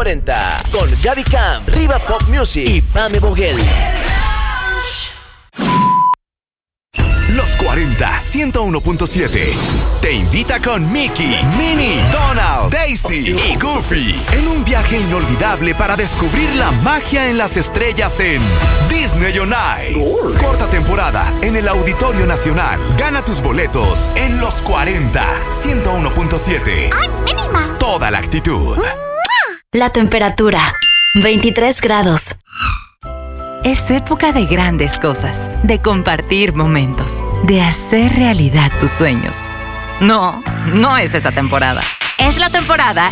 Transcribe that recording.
40 con Gaby Camp, Riva Pop Music y Pame Boguel. Los 40, 101.7. Te invita con Mickey, Minnie, Donald, Daisy y Goofy en un viaje inolvidable para descubrir la magia en las estrellas en Disney on Ice. Corta temporada en el Auditorio Nacional. Gana tus boletos en Los 40, 101.7. ¡Ay, mínima! Toda la actitud. La temperatura, 23 grados. Es época de grandes cosas, de compartir momentos, de hacer realidad tus sueños. No, no es esa temporada. Es la temporada